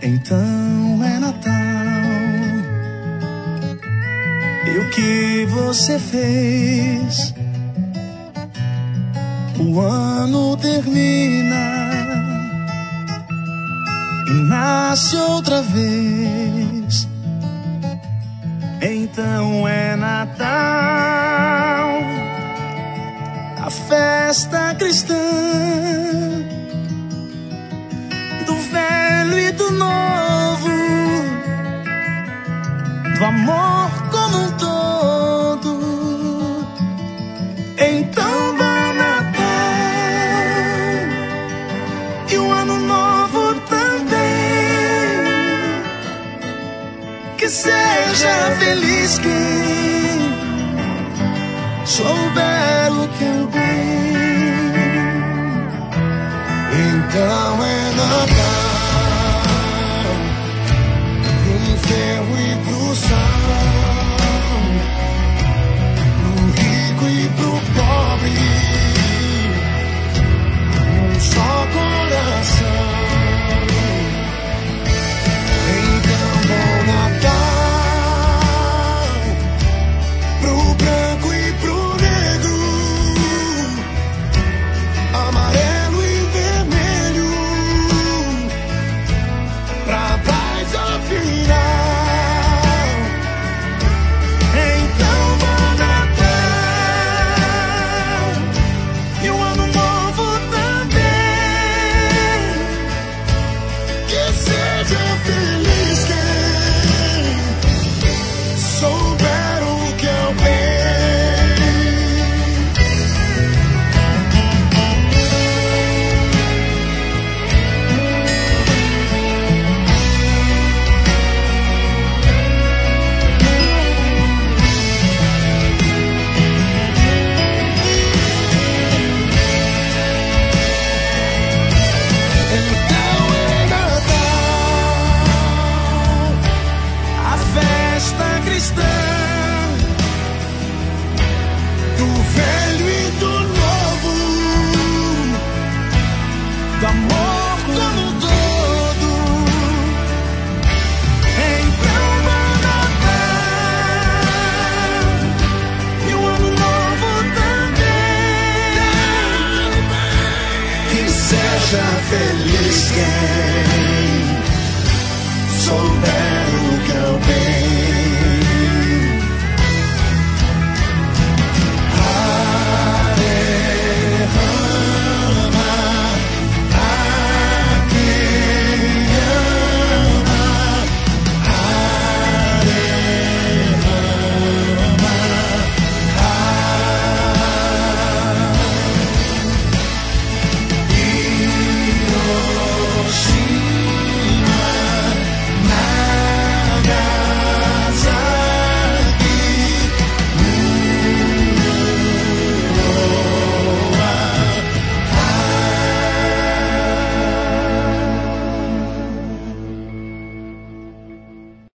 Então é Natal. E o que você fez? O ano termina e nasce outra vez. Então é Natal, a festa cristã, do velho e do novo, do amor como um todo. Então bom Natal, e o ano novo também. Que seja feliz quem souber o que é o bem. Então é Natal, pro enfermo e pro são, pro rico e pro pobre, um só coração. Então bom Natal, pro branco e pro negro, amarelo e vermelho, pra paz ao final. Então bom Natal, e um ano novo também. Que seja feliz quem souber o que é o bem. Então é Natal, a festa cristã, do velho e do novo, do amor como um todo. Então bom Natal, e o ano novo também. Que seja feliz quem souber o que é o bem.